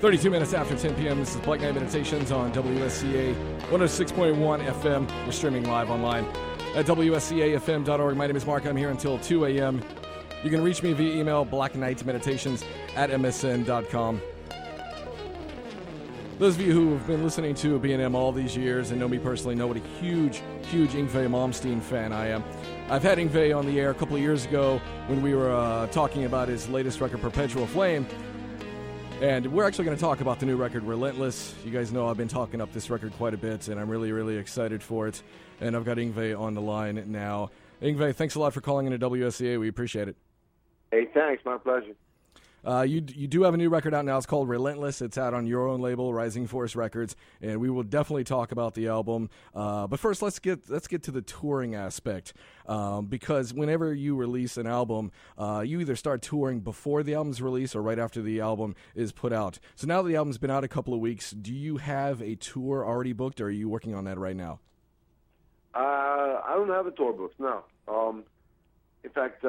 32 minutes after 10 p.m. This is Black Knight Meditations on WSCA 106.1 FM. We're streaming live online at WSCAFM.org. My name is Mark. I'm here until 2 a.m. You can reach me via email, blackknightmeditations@msn.com. Those of you who have been listening to B&M all these years and know me personally know what a huge Yngwie Malmsteen fan I am. I've had Yngwie on the air a couple of years ago when we were talking about his latest record, Perpetual Flame. And we're actually going to talk about the new record, Relentless. You guys know I've been talking up this record quite a bit, and I'm really excited for it. And I've got Yngwie on the line now. Yngwie, thanks a lot for calling into WSCA. We appreciate it. Hey, thanks. My pleasure. You do have a new record out now. It's called Relentless. It's out on your own label, Rising Force Records, and we will definitely talk about the album. But first, let's get to the touring aspect, because whenever you release an album, you either start touring before the album's release or right after the album is put out. So now that the album's been out a couple of weeks, do you have a tour already booked, or are you working on that right now? I don't have a tour booked, no. In fact,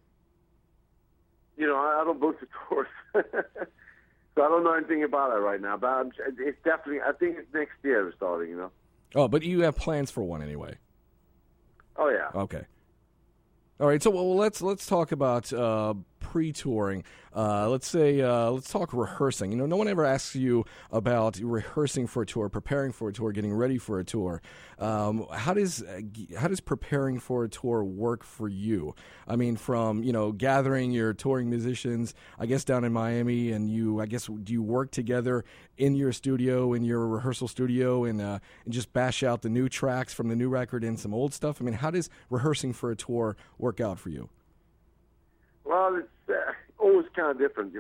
I don't book the tours, so I don't know anything about it right now. But it's definitely, I think it's next year we're starting, Oh, but you have plans for one anyway. Oh, yeah. Okay. All right, so let's talk about pre-touring. Let's talk rehearsing. No one ever asks you about rehearsing for a tour, preparing for a tour, getting ready for a tour. How does preparing for a tour work for you? I mean, from gathering your touring musicians, I guess down in Miami, and do you work together in your studio, in your rehearsal studio, and just bash out the new tracks from the new record and some old stuff? I mean, how does rehearsing for a tour work out for you? Well, it's always kind of different,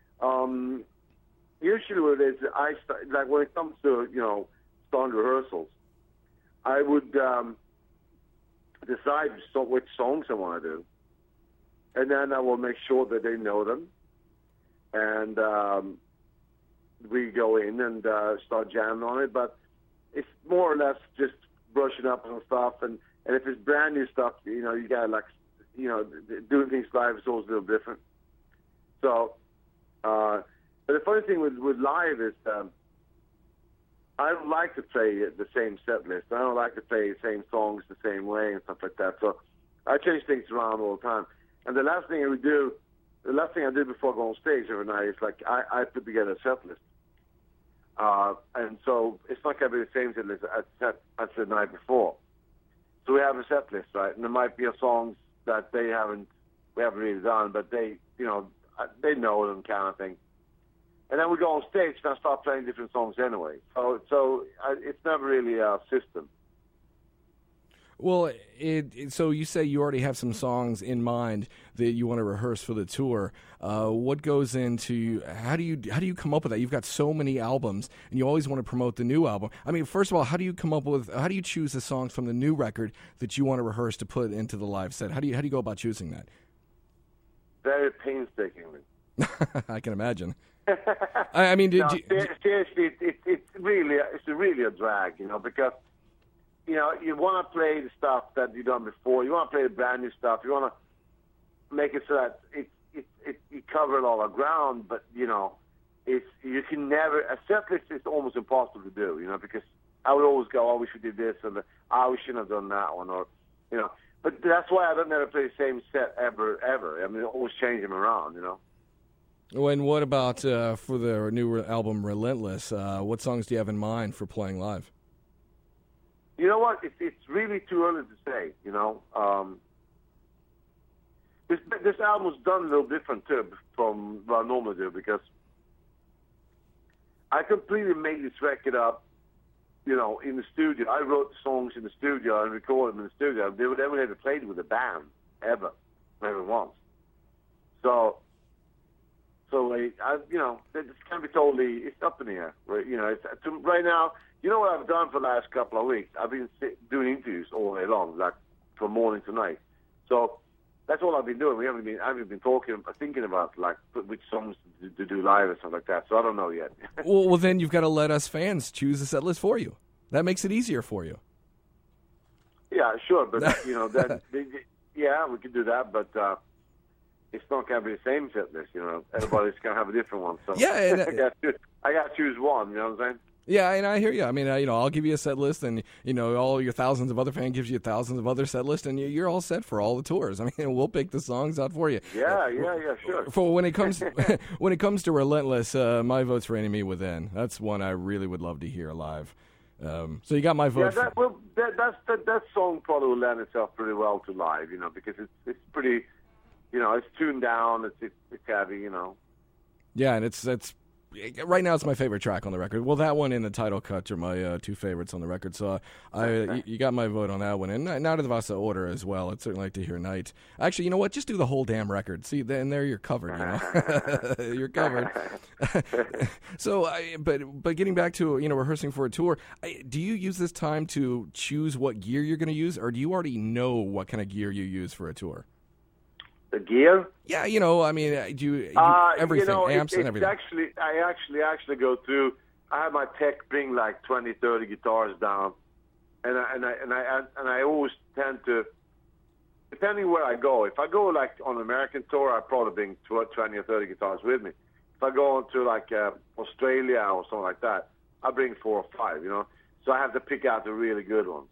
Usually what it is, like when it comes to, starting rehearsals, I would decide which songs I want to do. And then I will make sure that they know them. And we go in and start jamming on it. But it's more or less just brushing up on stuff. And if it's brand new stuff, you got to doing things live is always a little different. So, but the funny thing with live is I don't like to play the same set list. I don't like to play the same songs the same way and stuff like that. So I change things around all the time. And the last thing I do before I go on stage every night is I put together a set list. And so it's not going to be the same set list as the night before. So we have a set list, right? And there might be songs that we haven't really done, but they know them, kind of thing. And then we go on stage and I start playing different songs anyway. So it's never really a system. Well, so you say you already have some songs in mind that you want to rehearse for the tour. What goes into how do you come up with that? You've got so many albums, and you always want to promote the new album. I mean, first of all, how do you choose the songs from the new record that you want to rehearse to put into the live set? How do you go about choosing that? Very painstakingly. I can imagine. Seriously, it's really a drag, because you want to play the stuff that you've done before. You want to play the brand new stuff. You want to make it so that you cover all the ground. But you can never, a set list is almost impossible to do. Because I would always go, we should do this, and we shouldn't have done that one, or But that's why I don't never play the same set ever. I mean, I always change them around. And what about for the new album, Relentless? What songs do you have in mind for playing live? You know what? It's really too early to say. This album was done a little different too from what I normally do, because I completely made this record up, in the studio. I wrote the songs in the studio and recorded them in the studio. They would never have played with a band ever, never once. So it's going to be totally, it's up in the air. Right? Right now, what I've done for the last couple of weeks? I've been doing interviews all day long, like from morning to night. So that's all I've been doing. I haven't been thinking about which songs to do live and stuff like that. So I don't know yet. well, then you've got to let us fans choose a set list for you. That makes it easier for you. Yeah, sure, but yeah, we could do that. But it's not gonna be the same set list. Everybody's gonna have a different one. So Yeah, and, I got to choose one. You know what I'm saying? yeah, and I hear you. I mean, I'll give you a set list, and all your thousands of other fans gives you thousands of other set lists, and you're all set for all the tours. I mean, we'll pick the songs out for you. Yeah, sure. For when it comes to Relentless, my vote's for Enemy Within. That's one I really would love to hear live. So you got my vote. Yeah, that song probably will lend itself pretty well to live, because it's pretty, it's tuned down, it's heavy, Yeah, and it's right now it's my favorite track on the record. Well, that one and the title cut are my two favorites on the record. So you got my vote on that one, and Night of the Vasa Order as well. I'd certainly like to hear Night. Actually, you know what? Just do the whole damn record. See, then there you're covered. You're covered. So, but getting back to rehearsing for a tour, do you use this time to choose what gear you're going to use, or do you already know what kind of gear you use for a tour? The gear? Yeah, I mean, do you everything, amps and everything. I actually go through. I have my tech bring like 20, 30 guitars down, and I always tend to, depending where I go. If I go like on an American tour, I probably bring 20 or 30 guitars with me. If I go on to like Australia or something like that, I bring 4 or 5. So I have to pick out the really good ones.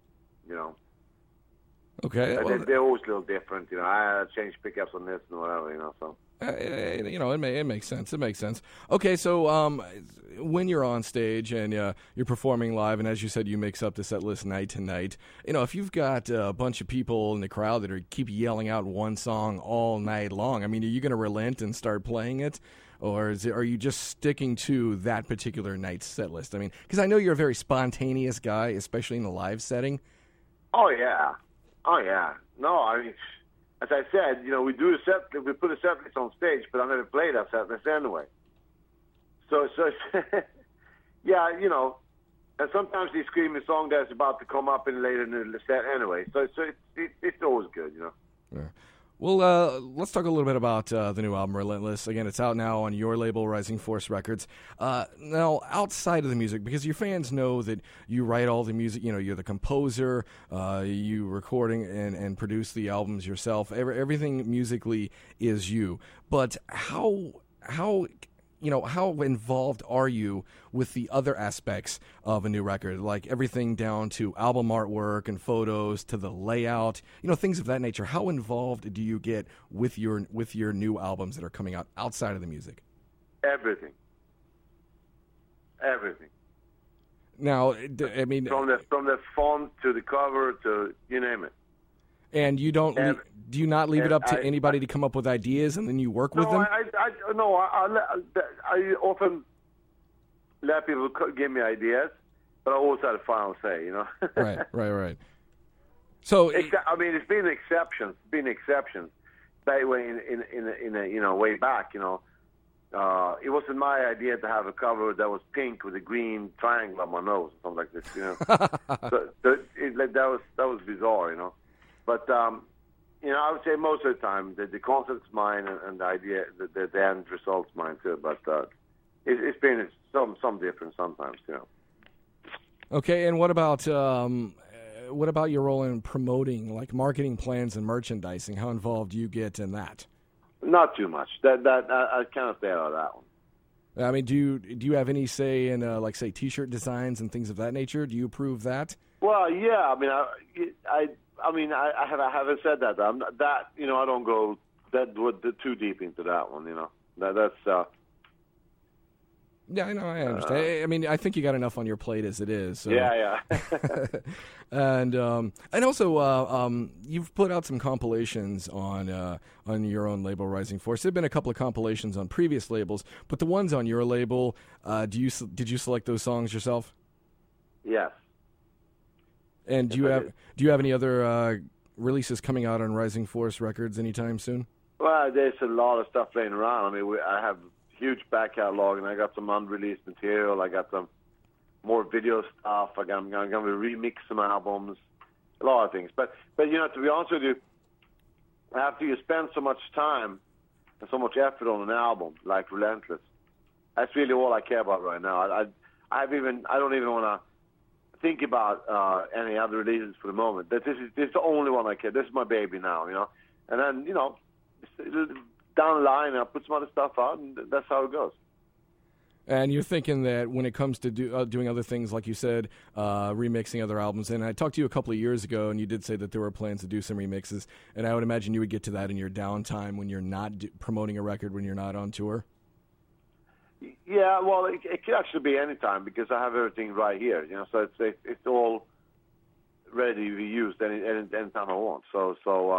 Okay, they're always a little different, I change pickups on this and whatever, so. It makes sense. It makes sense. Okay, so when you're on stage and you're performing live, and as you said, you mix up the set list night to night. If you've got a bunch of people in the crowd that keep yelling out one song all night long, I mean, are you going to relent and start playing it? Or are you just sticking to that particular night's set list? I mean, because I know you're a very spontaneous guy, especially in a live setting. Oh, yeah. No, I mean, as I said, we put a set list on stage, but I never played that set list anyway. So yeah, and sometimes they scream a song that's about to come up in later in the set anyway. So it's always good, Yeah. Well, let's talk a little bit about the new album, Relentless. Again, it's out now on your label, Rising Force Records. Now, outside of the music, because your fans know that you write all the music, you're the composer, you recording and produce the albums yourself. Everything musically is you. But how involved are you with the other aspects of a new record, like everything down to album artwork and photos to the layout, things of that nature? How involved do you get with your new albums that are coming out outside of the music? Everything. Now, I mean, from the font to the cover to you name it. And you don't? Do you not leave it up to anybody to come up with ideas and then you work with them? I often let people give me ideas, but I always have the final say. Right. So I mean, it's been exceptions. That way, in way back, it wasn't my idea to have a cover that was pink with a green triangle on my nose or something like this. That was bizarre, But I would say most of the time the concept's mine and the idea, the end result's mine too. But it's been some difference sometimes, Okay, and what about your role in promoting, like marketing plans and merchandising? How involved do you get in that? Not too much. That I kind of stay out of that one. I mean, do you have any say in like say T-shirt designs and things of that nature? Do you approve that? Well, yeah. I mean, I haven't said that. I'm not, that I don't go too deep into that one. That's. Yeah, I know. I understand. I mean, I think you got enough on your plate as it is. So. Yeah. and also, you've put out some compilations on your own label, Rising Force. There've been a couple of compilations on previous labels, but the ones on your label, did you select those songs yourself? Yes. And do you have any other releases coming out on Rising Force Records anytime soon? Well, there's a lot of stuff laying around. I mean, I have huge back catalog, and I got some unreleased material. I got some more video stuff. I'm going to remix some albums, a lot of things. But to be honest with you, after you spend so much time and so much effort on an album like Relentless, that's really all I care about right now. I don't even want to think about any other releases for the moment. This is the only one I care. This is my baby now, And then down the line, I put some other stuff out, and that's how it goes. And you're thinking that when it comes to doing other things, like you said, remixing other albums, and I talked to you a couple of years ago, and you did say that there were plans to do some remixes, and I would imagine you would get to that in your downtime when you're not promoting a record, when you're not on tour? Yeah, well, it could actually be any time because I have everything right here, so it's all ready to be used any time I want. So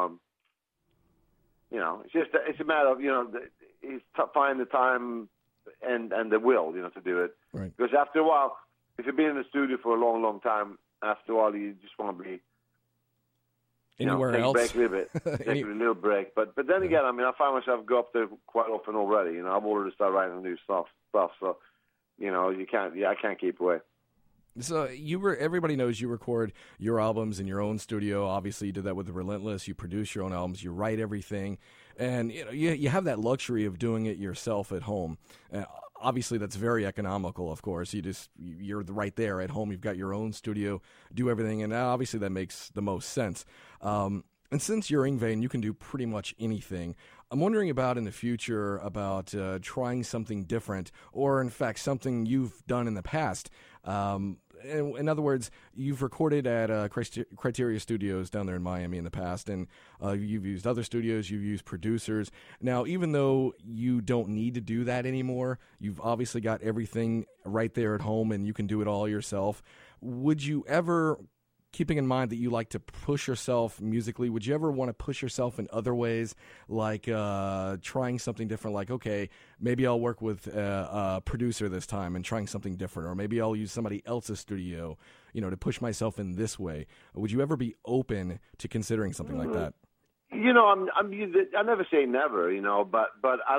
it's a matter of, find the time and the will, to do it. Right. Because after a while, if you've been in the studio for a long, long time, after a while you just want to be anywhere else. Take a break a little bit, take a little break. But then again, I find myself go up there quite often already. I've already started writing new stuff. So, I can't keep away. So everybody knows you record your albums in your own studio. Obviously, you did that with The Relentless. You produce your own albums. You write everything, and you have that luxury of doing it yourself at home. Obviously, that's very economical. Of course, you're right there at home. You've got your own studio, do everything, and obviously that makes the most sense. And since you're Yngwie and you can do pretty much anything, I'm wondering about in the future about trying something different, or in fact something you've done in the past. In other words, you've recorded at Criteria Studios down there in Miami in the past, and you've used other studios, you've used producers. Now, even though you don't need to do that anymore, you've obviously got everything right there at home, and you can do it all yourself. Would you ever, keeping in mind that you like to push yourself musically, would you ever want to push yourself in other ways, like trying something different, like, okay, maybe I'll work with a producer this time and trying something different, or maybe I'll use somebody else's studio, to push myself in this way? Would you ever be open to considering something like that? I never say never, but I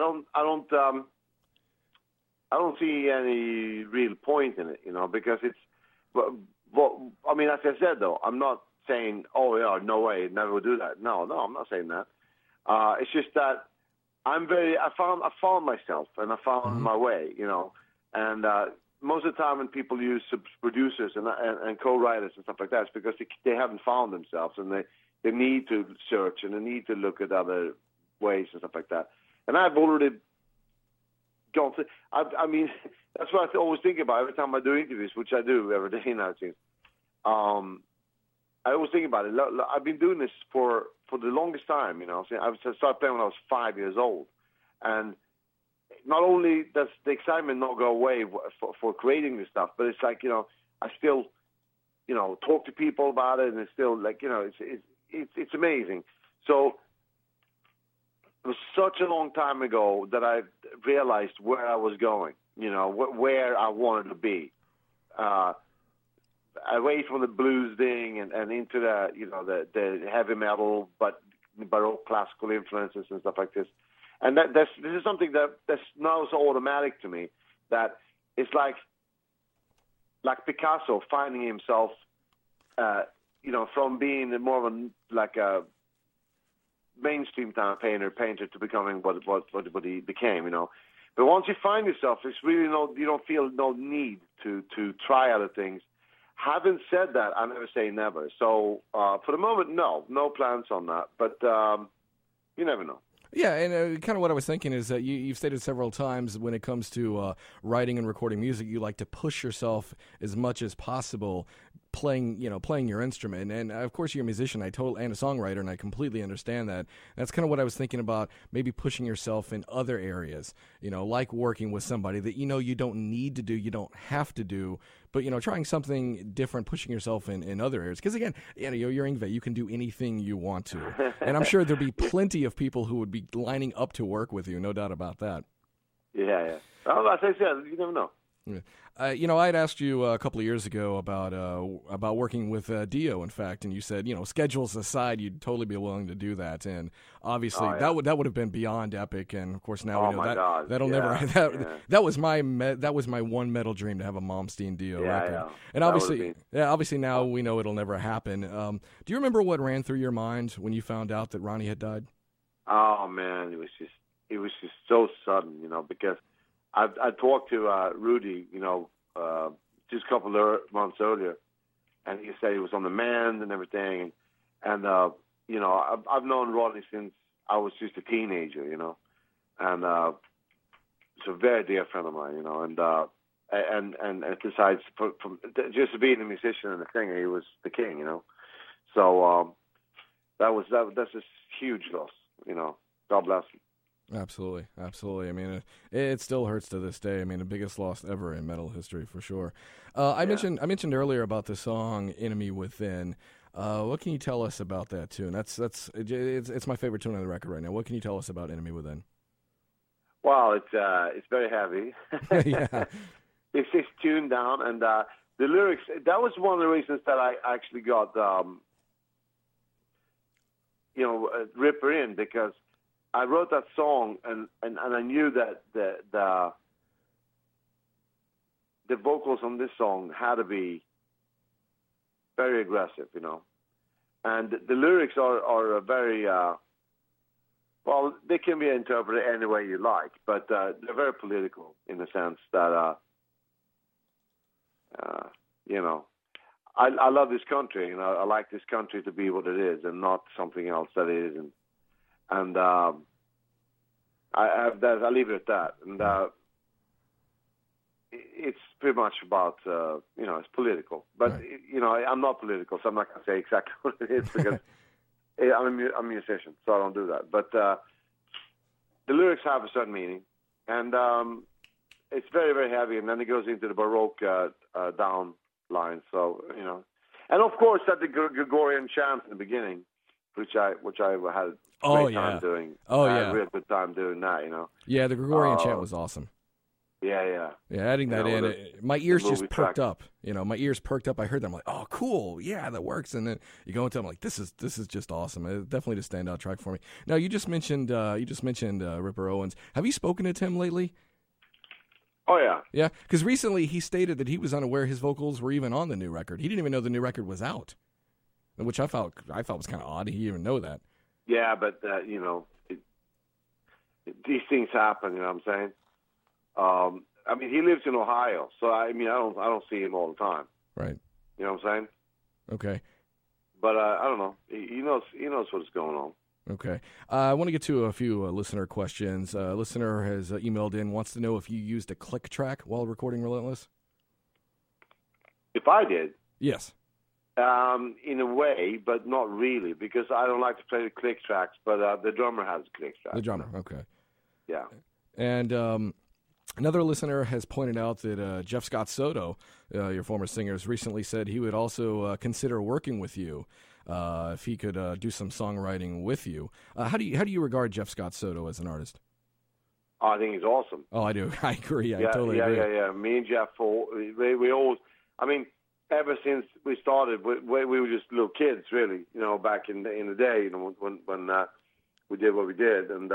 don't see any real point in it, because it's, well, as I said, though, I'm not saying, oh, yeah, no way, never would do that. No, I'm not saying that. It's just that I found myself, and I found my way, and most of the time when people use producers and co-writers and stuff like that, it's because they haven't found themselves, and they need to search, and they need to look at other ways and stuff like that. And I've already gone to, that's what I always think about every time I do interviews, which I do every day now, it seems. I always think about it. I've been doing this for the longest time, I started playing when I was 5 years old. And not only does the excitement not go away for creating this stuff, but it's like, I still, talk to people about it, and it's still like, it's amazing. So it was such a long time ago that I realized where I was going, where I wanted to be. Away from the blues thing and into the heavy metal, but all classical influences and stuff like this. And this is something that's now so automatic to me that it's like Picasso finding himself, from being more of a mainstream type painter to becoming what he became, But once you find yourself, it's really you don't feel no need to try other things. Having said that, I never say never. So for the moment, no plans on that. But you never know. Yeah, and kind of what I was thinking is that you've stated several times when it comes to writing and recording music, you like to push yourself as much as possible, playing your instrument. And of course, you're a musician, and a songwriter, and I completely understand that. That's kind of what I was thinking about, maybe pushing yourself in other areas, like working with somebody that you don't need to do, you don't have to do, but trying something different, pushing yourself in other areas. Because again, you're Yngwie, you can do anything you want to, and I'm sure there'd be plenty of people who would be lining up to work with you, no doubt about that. Yeah. Well, as I said, you never know. Yeah. I'd asked you a couple of years ago about working with Dio, in fact, and you said, schedules aside, you'd totally be willing to do that. And obviously, that would have been beyond epic. And of course, now we know that'll never. That was my one metal dream, to have a Malmsteen Dio record. Yeah. And obviously now we know it'll never happen. Do you remember what ran through your mind when you found out that Ronnie had died? Oh man, it was just so sudden, because I talked to Rudy, just a couple of months earlier, and he said he was on the mend and everything. And I've known Ronnie since I was just a teenager, you know, and it's a very dear friend of mine, you know, and besides, from just being a musician and a singer, he was the king, you know. So that's a huge loss, you know. God bless him. Absolutely, absolutely. I mean, it still hurts to this day. I mean, the biggest loss ever in metal history for sure. I mentioned earlier about the song "Enemy Within." What can you tell us about that tune? It's my favorite tune on the record right now. What can you tell us about "Enemy Within"? Well, it's very heavy. Yeah. It's tuned down, and the lyrics. That was one of the reasons that I actually got, Ripper in, because I wrote that song, and I knew that the vocals on this song had to be very aggressive, you know, and the lyrics are very well. They can be interpreted any way you like, but they're very political in the sense that you know, I love this country, and I like this country to be what it is and not something else that it isn't. And I leave it at that. And it's pretty much about, it's political. But, right. I'm not political, so I'm not going to say exactly what it is because I'm a musician, so I don't do that. But the lyrics have a certain meaning. And it's very, very heavy. And then it goes into the Baroque down line. So, and of course, at the Gregorian chant in the beginning, which I had great time doing. I had a real good time doing that, you know. Yeah, the Gregorian chant was awesome. Yeah. Yeah, adding that in, my ears just perked up. You know, my ears perked up. I heard them like, oh, cool, yeah, that works. And then you go into them like, this is just awesome. It's definitely a standout track for me. Now, you just mentioned Ripper Owens. Have you spoken to Tim lately? Oh, yeah. Yeah, because recently he stated that he was unaware his vocals were even on the new record. He didn't even know the new record was out, which I felt was kind of odd. He didn't even know that. Yeah, but, these things happen, you know what I'm saying? He lives in Ohio, so, I don't see him all the time. Right. You know what I'm saying? Okay. But, I don't know. He knows what's going on. Okay. I want to get to a few listener questions. A listener has emailed in, wants to know if you used a click track while recording Relentless. If I did? Yes. In a way, but not really, because I don't like to play the click tracks, but the drummer has a click track. The drummer, okay. Yeah. And another listener has pointed out that Jeff Scott Soto, your former singer, has recently said he would also consider working with you if he could do some songwriting with you. How do you regard Jeff Scott Soto as an artist? Oh, I think he's awesome. Oh, I do. I agree. I totally agree. Yeah. Me and Jeff, we always, ever since we started, we were just little kids, really, back in the day, when we did what we did, and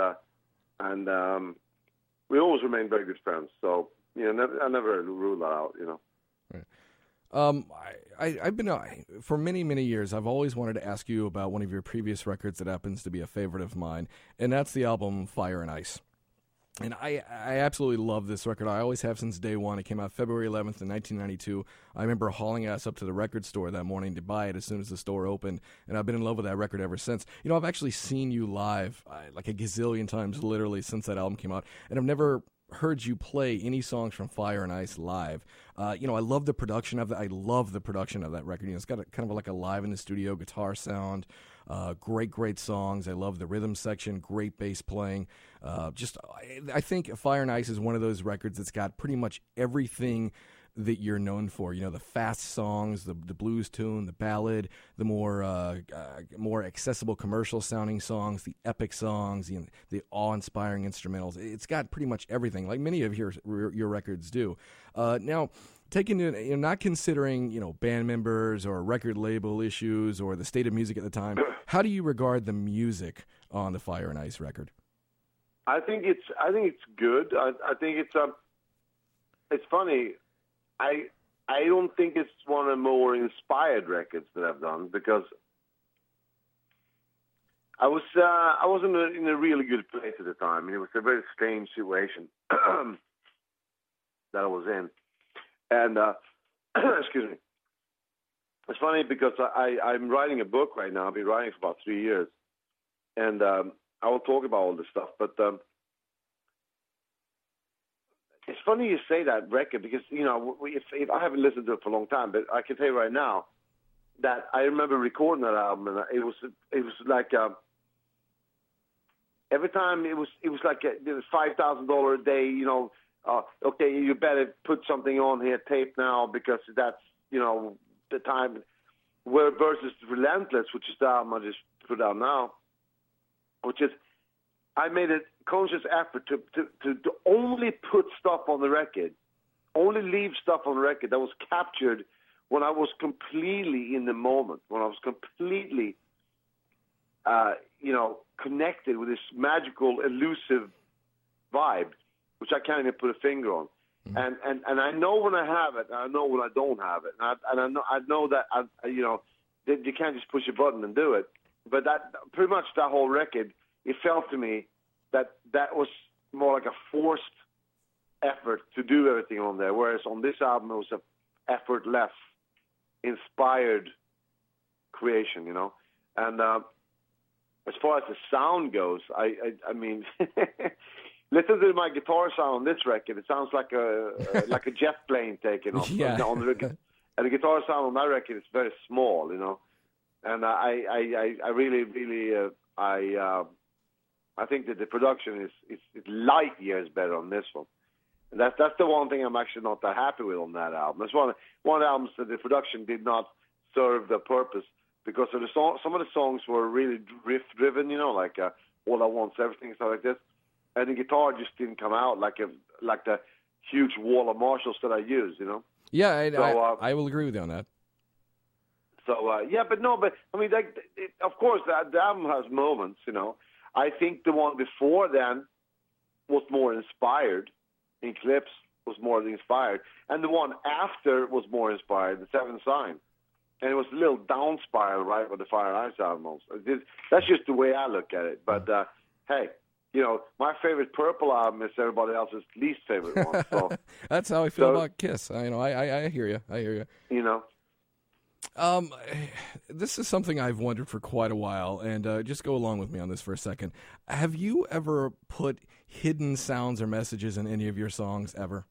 we always remained very good friends. So, I never ruled that out, Right. I've been for many, many years, I've always wanted to ask you about one of your previous records that happens to be a favorite of mine, and that's the album Fire and Ice. And I absolutely love this record. I always have since day one. It came out February 11th in 1992. I remember hauling ass up to the record store that morning to buy it as soon as the store opened, and I've been in love with that record ever since. I've actually seen you live like a gazillion times, literally, since that album came out, and I've never heard you play any songs from Fire and Ice live. I love the production of it. I love the production of that record. It's got kind of like a live in the studio guitar sound. Great songs. I love the rhythm section. Great bass playing. I think Fire and Ice is one of those records that's got pretty much everything that you're known for. The fast songs, the blues tune, the ballad, the more accessible commercial sounding songs, the epic songs, the awe-inspiring instrumentals. It's got pretty much everything, like many of your records do. Now, taking into, not considering, band members or record label issues or the state of music at the time, how do you regard the music on the Fire and Ice record? I think it's good. I think it's funny. I don't think it's one of the more inspired records that I've done, because I wasn't in a really good place at the time. It was a very strange situation that I was in. And, excuse me. It's funny because I'm writing a book right now. I've been writing for about 3 years. And I will talk about all this stuff. But it's funny you say that record because, you know, if I haven't listened to it for a long time, but I can tell you right now that I remember recording that album, and it was like every time it was like $5,000 a day, you know. Okay, you better put something on here, tape now, because that's, you know, the time. Where versus Relentless, which is the album I just put out now, which is, I made a conscious effort to only put stuff on the record, only leave stuff on the record that was captured when I was completely in the moment, when I was completely, you know, connected with this magical, elusive vibe, which I can't even put a finger on. Mm-hmm. And I know when I have it, and I know when I don't have it, and I know that you know, that you can't just push a button and do it. But that pretty much that whole record, it felt to me that was more like a forced effort to do everything on there, whereas on this album it was a effortless, inspired creation, you know. And as far as the sound goes, I mean. Listen to my guitar sound on this record. It sounds like a jet plane taking off on the record. And the guitar sound on that record is very small, you know. And I really I think that the production is light years better on this one. And that's the one thing I'm actually not that happy with on that album. It's one of the albums that the production did not serve the purpose because of some of the songs were really riff driven, you know, like All I Want's Everything, stuff like this. And the guitar just didn't come out like the huge wall of Marshalls that I use, you know. Yeah, I will agree with you on that. So but I mean, of course, the album has moments, you know. I think the one before then was more inspired. Eclipse was more inspired, and the one after was more inspired. The Seventh Sign, and it was a little down spiral, right, with the Fire and Ice album. That's just the way I look at it. But hey. You know, my favorite Purple album is everybody else's least favorite one. So that's how I feel about Kiss. I hear you. I hear you. You know, this is something I've wondered for quite a while, and just go along with me on this for a second. Have you ever put hidden sounds or messages in any of your songs ever?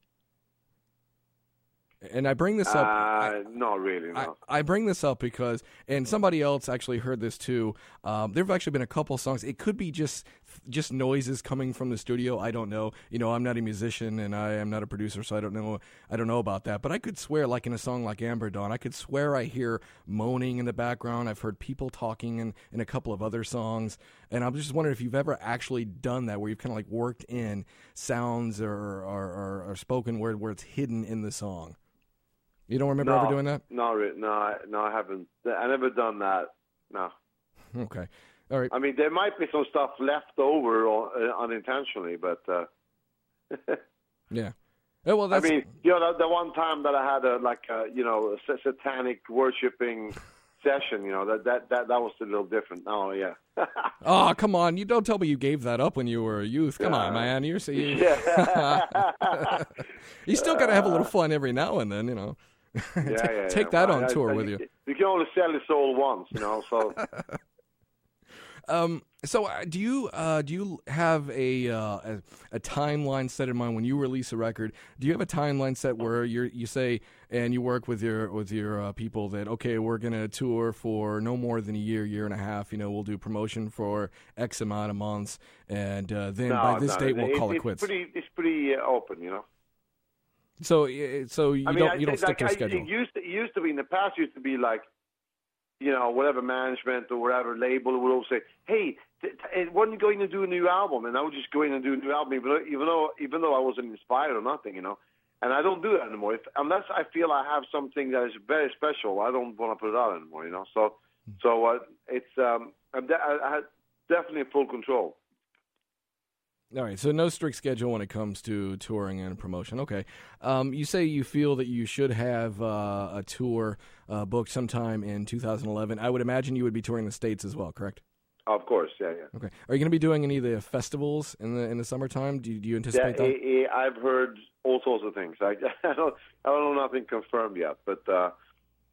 And I bring this up. Not really, no. I bring this up because, and somebody else actually heard this too. There have actually been a couple songs. It could be just noises coming from the studio. I don't know. You know, I'm not a musician and I am not a producer, so I don't know about that. But I could swear, like in a song like Amber Dawn, I could swear I hear moaning in the background. I've heard people talking in a couple of other songs, and I'm just wondering if you've ever actually done that, where you've kind of like worked in sounds or spoken word where it's hidden in the song. You don't remember ever doing that? No, I haven't. I never done that. No. Okay. All right. I mean, there might be some stuff left over unintentionally, but. Yeah. Well, that's... I mean, you know, the one time that I had a satanic worshiping session, you know, that was a little different. Oh, yeah. Oh, come on! You don't tell me you gave that up when you were a youth. Come on, man. You still got to have a little fun every now and then, you know. Take that on tour with you. You can only sell your soul once, you know. So. So do you have a timeline set in mind when you release a record? Do you have a timeline set where you say and you work with your people that, okay, we're gonna tour for no more than a year and a half? You know, we'll do promotion for X amount of months, and then by this date we'll call it quits. It's pretty open, you know. So you don't stick to a schedule. It used to be in the past. Used to be like, you know, whatever management or whatever label would all say, "Hey, when are you going to do a new album?" And I would just go in and do a new album, even though I wasn't inspired or nothing, you know. And I don't do that anymore. Unless I feel I have something that is very special, I don't want to put it out anymore, you know. So it's I had definitely full control. All right, so no strict schedule when it comes to touring and promotion. Okay. You say you feel that you should have a tour booked sometime in 2011. I would imagine you would be touring the States as well, correct? Of course, yeah. Okay. Are you going to be doing any of the festivals in the summertime? Do you anticipate that? I've heard all sorts of things. I don't know nothing confirmed yet, but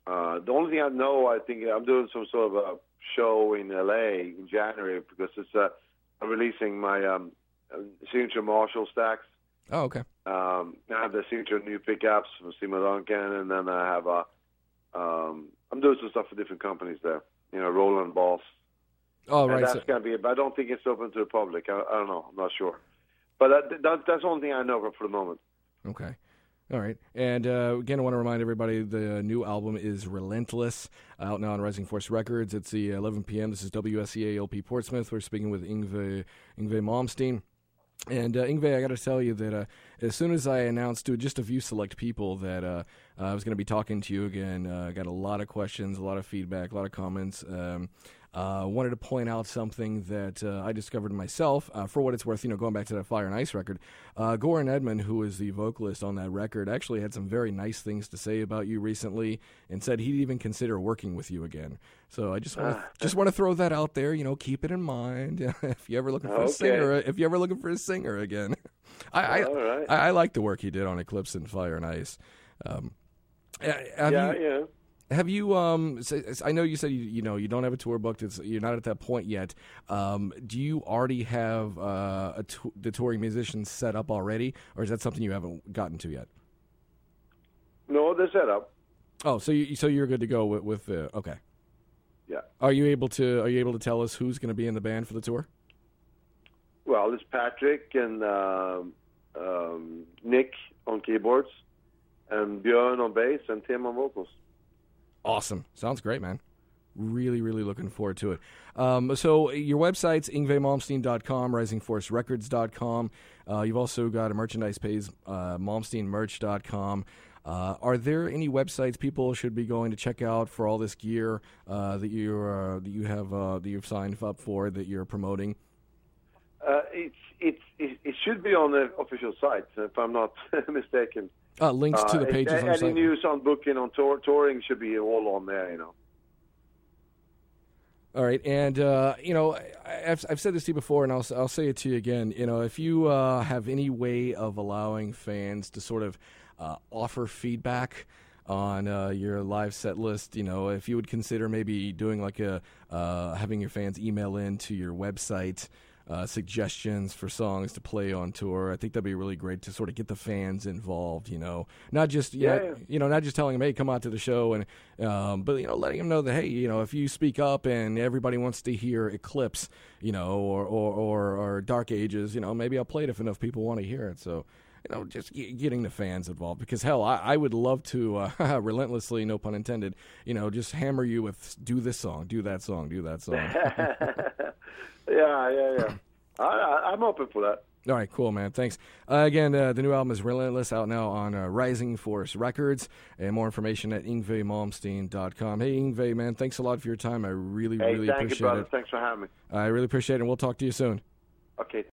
The only thing I know, I think I'm doing some sort of a show in LA in January because I'm releasing my signature Marshall stacks. Oh, okay. I have the signature new pickups from Seymour Duncan, and then I have I'm doing some stuff for different companies there. Roland Boss. Oh, and right. that's going to be it, but I don't think it's open to the public. I don't know. I'm not sure. But that's the only thing I know for the moment. Okay. All right. And again, I want to remind everybody the new album is Relentless, out now on Rising Force Records. It's the 11 p.m. This is WSEA LP Portsmouth. We're speaking with Yngwie Malmsteen. And Yngwie, I got to tell you that as soon as I announced to just a few select people that I was going to be talking to you again, I got a lot of questions, a lot of feedback, a lot of comments. Wanted to point out something that I discovered myself. For what it's worth, going back to that Fire and Ice record, Goran Edman, who is the vocalist on that record, actually had some very nice things to say about you recently, and said he'd even consider working with you again. So I just want to throw that out there. Keep it in mind if you're ever looking for a singer. If you're ever looking for a singer again, I like the work he did on Eclipse and Fire and Ice. Have you? I know you said you don't have a tour booked. You're not at that point yet. Do you already have the touring musicians set up already, or is that something you haven't gotten to yet? No, they're set up. Oh, so you're good to go with okay. Yeah. Are you able to tell us who's going to be in the band for the tour? Well, it's Patrick and Nick on keyboards, and Björn on bass, and Tim on vocals. Awesome. Sounds great, man. Really, really looking forward to it. So your website's yngwiemalmsteen.com, risingforcerecords.com. You've also got a merchandise page, malmsteenmerch.com. Are there any websites people should be going to check out for all this gear that you've signed up for, that you're promoting? It should be on the official site, if I'm not mistaken. Links to the pages on the site. Any news on booking, on touring should be all on there, All right, and I've said this to you before, and I'll say it to you again. If you have any way of allowing fans to sort of offer feedback on your live set list, if you would consider maybe doing like having your fans email in to your website suggestions for songs to play on tour. I think that'd be really great to sort of get the fans involved. Not just not just telling them, hey, come out to the show, and but letting them know that, hey, if you speak up and everybody wants to hear Eclipse, or Dark Ages, maybe I'll play it if enough people want to hear it. So. Just getting the fans involved, because hell, I would love to relentlessly, no pun intended, just hammer you with do this song, do that song, do that song. Yeah. I'm open for that. All right, cool, man. Thanks. Again, the new album is Relentless, out now on Rising Force Records, and more information at yngwiemalmsteen.com. Hey, Yngwie, man, thanks a lot for your time. I really appreciate it. Thank you, brother. Thanks for having me. I really appreciate it, and we'll talk to you soon. Okay.